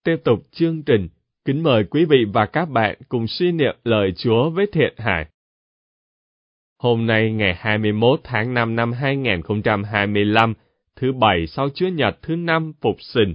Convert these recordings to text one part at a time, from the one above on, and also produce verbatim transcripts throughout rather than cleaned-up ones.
tiếp tục chương trình, kính mời quý vị và các bạn cùng suy niệm lời Chúa với Thiện Hải. Hôm nay ngày hai mươi mốt tháng năm năm hai nghìn không trăm hai mươi lăm, thứ Bảy sau Chúa Nhật thứ năm Phục Sinh.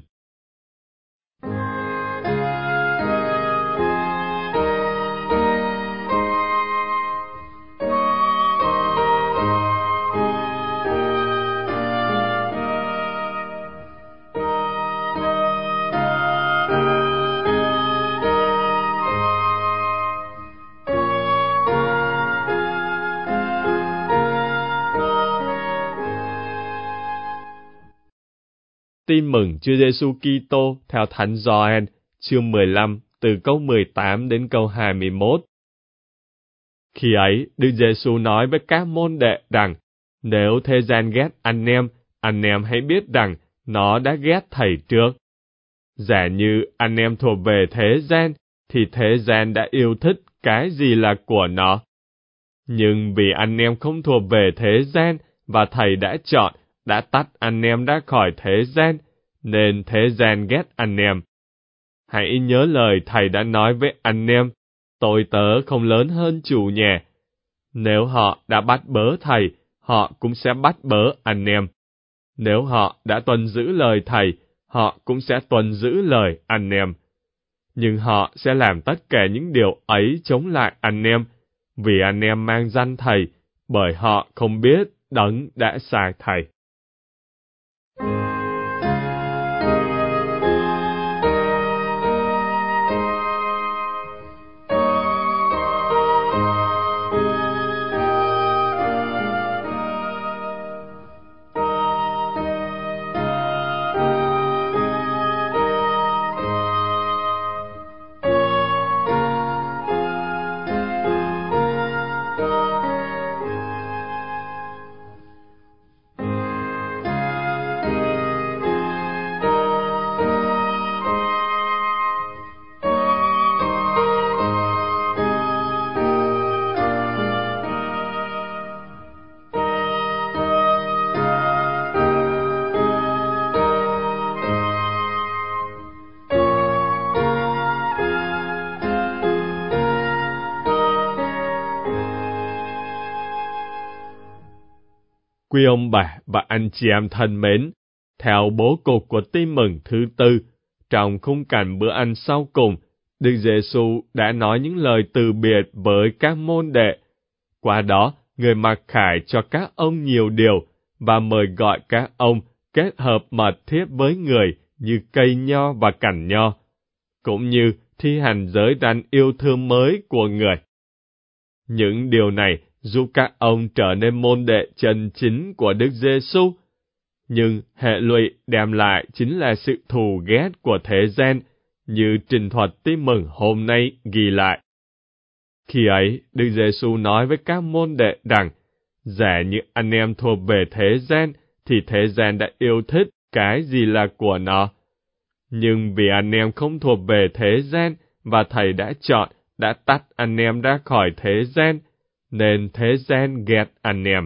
Tin mừng Chúa Giêsu Kitô theo Thánh Gioan, chương mười lăm, từ câu mười tám đến câu hai mươi mốt. Khi ấy, Đức Giêsu nói với các môn đệ rằng, nếu thế gian ghét anh em, anh em hãy biết rằng nó đã ghét Thầy trước. Giả như anh em thuộc về thế gian, thì thế gian đã yêu thích cái gì là của nó. Nhưng vì anh em không thuộc về thế gian, và Thầy đã chọn, đã tách anh em ra khỏi thế gian, nên thế gian ghét anh em. Hãy nhớ lời Thầy đã nói với anh em, tôi tớ không lớn hơn chủ nhà. Nếu họ đã bắt bớ Thầy, họ cũng sẽ bắt bớ anh em. Nếu họ đã tuân giữ lời Thầy, họ cũng sẽ tuân giữ lời anh em. Nhưng họ sẽ làm tất cả những điều ấy chống lại anh em, vì anh em mang danh Thầy, bởi họ không biết Đấng đã sai Thầy. Quý ông bà và anh chị em thân mến, theo bố cục của tin mừng thứ tư, trong khung cảnh bữa ăn sau cùng, Đức Giêsu đã nói những lời từ biệt với các môn đệ. Qua đó, người mặc khải cho các ông nhiều điều và mời gọi các ông kết hợp mật thiết với người như cây nho và cành nho, cũng như thi hành giới răn yêu thương mới của người. Những điều này giúp các ông trở nên môn đệ chân chính của Đức Giêsu, nhưng hệ lụy đem lại chính là sự thù ghét của thế gian, như trình thuật tin mừng hôm nay ghi lại. Khi ấy, Đức Giêsu nói với các môn đệ rằng, giả như anh em thuộc về thế gian, thì thế gian đã yêu thích cái gì là của nó. Nhưng vì anh em không thuộc về thế gian, và Thầy đã chọn, đã tách anh em ra khỏi thế gian, nên thế gian ghét anh em.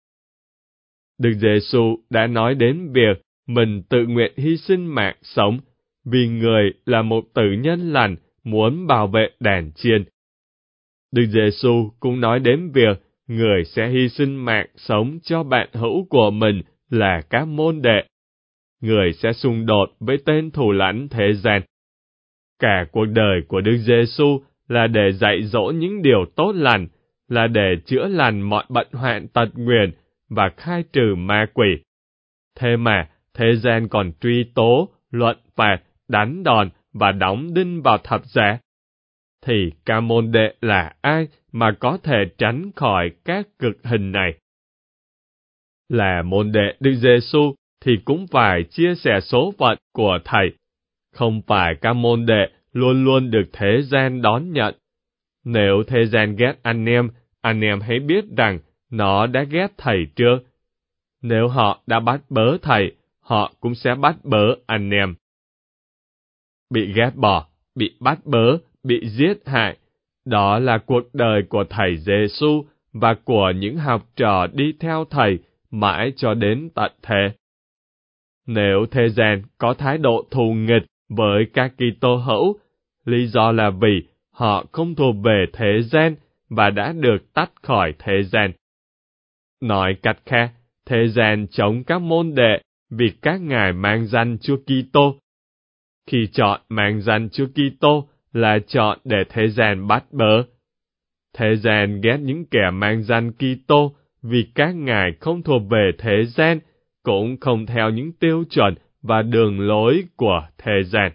Đức Giêsu đã nói đến việc mình tự nguyện hy sinh mạng sống, vì người là một tử nhân lành muốn bảo vệ đàn chiên. Đức Giêsu cũng nói đến việc người sẽ hy sinh mạng sống cho bạn hữu của mình là các môn đệ. Người sẽ xung đột với tên thủ lãnh thế gian. Cả cuộc đời của Đức Giêsu là để dạy dỗ những điều tốt lành, là để chữa lành mọi bệnh hoạn tật nguyền và khai trừ ma quỷ. Thế mà, thế gian còn truy tố, luận phạt, đánh đòn và đóng đinh vào thập giá. Thì ca môn đệ là ai mà có thể tránh khỏi các cực hình này? Là môn đệ Đức Giêsu thì cũng phải chia sẻ số phận của Thầy. Không phải ca môn đệ luôn luôn được thế gian đón nhận. Nếu thế gian ghét anh em, anh em hãy biết rằng nó đã ghét Thầy trước. Nếu họ đã bắt bớ Thầy, họ cũng sẽ bắt bớ anh em. Bị ghét bỏ, bị bắt bớ, bị giết hại, đó là cuộc đời của Thầy Giêsu và của những học trò đi theo Thầy mãi cho đến tận thế. Nếu thế gian có thái độ thù nghịch với các Kitô hữu. Lý do là vì họ không thuộc về thế gian và đã được tách khỏi thế gian. Nói cách khác, thế gian chống các môn đệ vì các ngài mang danh Chúa Kitô. Khi chọn mang danh Chúa Kitô là chọn để thế gian bắt bớ. Thế gian ghét những kẻ mang danh Kitô vì các ngài không thuộc về thế gian, cũng không theo những tiêu chuẩn và đường lối của thế gian.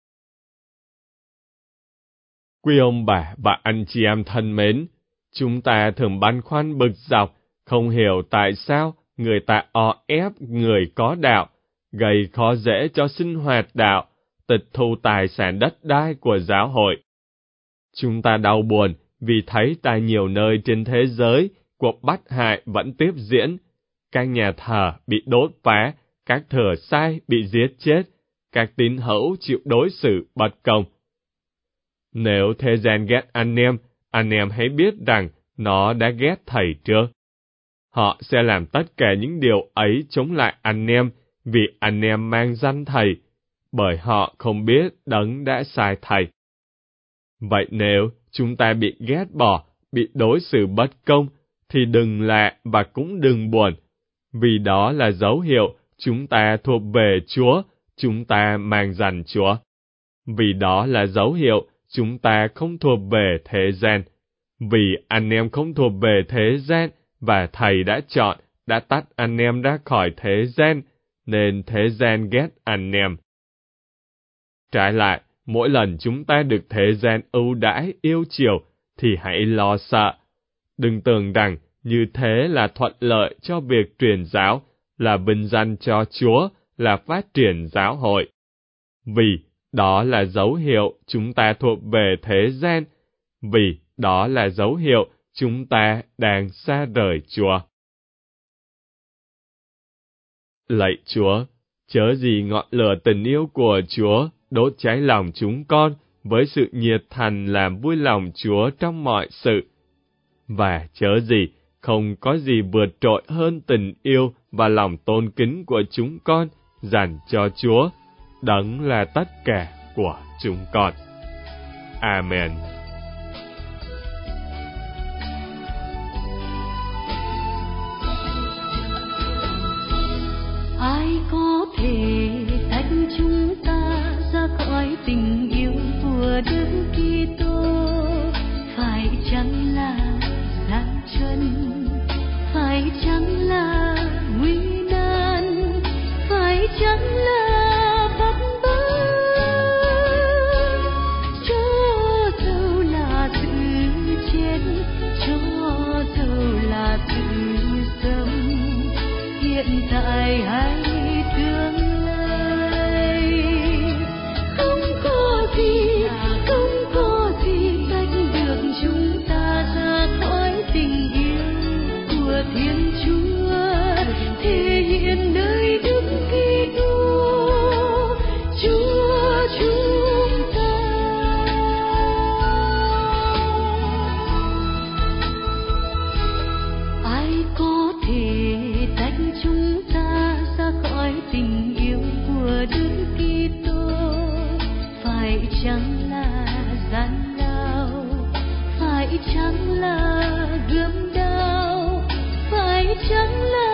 Quý ông bà và anh chị em thân mến, chúng ta thường băn khoăn bực dọc, không hiểu tại sao người ta o ép người có đạo, gây khó dễ cho sinh hoạt đạo, tịch thu tài sản đất đai của giáo hội. Chúng ta đau buồn vì thấy tại nhiều nơi trên thế giới, cuộc bắt hại vẫn tiếp diễn. Các nhà thờ bị đốt phá, các thừa sai bị giết chết, các tín hữu chịu đối xử bất công. Nếu thế gian ghét anh em, anh em hãy biết rằng nó đã ghét thầy trước. Họ sẽ làm tất cả những điều ấy chống lại anh em, vì anh em mang danh thầy, bởi họ không biết đấng đã sai thầy. Vậy nếu chúng ta bị ghét bỏ, bị đối xử bất công, thì đừng lạ và cũng đừng buồn, vì đó là dấu hiệu chúng ta thuộc về Chúa, chúng ta mang danh Chúa. Vì đó là dấu hiệu chúng ta không thuộc về thế gian. Vì anh em không thuộc về thế gian, và Thầy đã chọn, đã tách anh em ra khỏi thế gian, nên thế gian ghét anh em. Trái lại, mỗi lần chúng ta được thế gian ưu đãi yêu chiều, thì hãy lo sợ. Đừng tưởng rằng như thế là thuận lợi cho việc truyền giáo, là vinh danh cho Chúa, là phát triển giáo hội. Vì đó là dấu hiệu chúng ta thuộc về thế gian, vì đó là dấu hiệu chúng ta đang xa rời Chúa. Lạy Chúa, chớ gì ngọn lửa tình yêu của Chúa đốt cháy lòng chúng con với sự nhiệt thành làm vui lòng Chúa trong mọi sự. Và chớ gì không có gì vượt trội hơn tình yêu và lòng tôn kính của chúng con dành cho Chúa, đấng là tất cả của chúng con. Amen. Ai có thể tách chúng ta ra khỏi tình yêu của Đức Kitô? Phải chăng là gian truân? Phải chăng là nguy nan? Phải chăng là bắt bớ? Cho dầu là sự chết, cho dầu là sự sống, hiện tại hay tương lai, không có gì, không có gì tách được chúng ta ra khỏi tình yêu của Thiên Chúa, thể hiện nơi Đức Kitô, Chúa chúng ta. Ai có thể tách chúng ta ra khỏi tình yêu của Đức Kitô? Phải chăng là gian lao? Phải chăng là gươm đao? Phải chăng là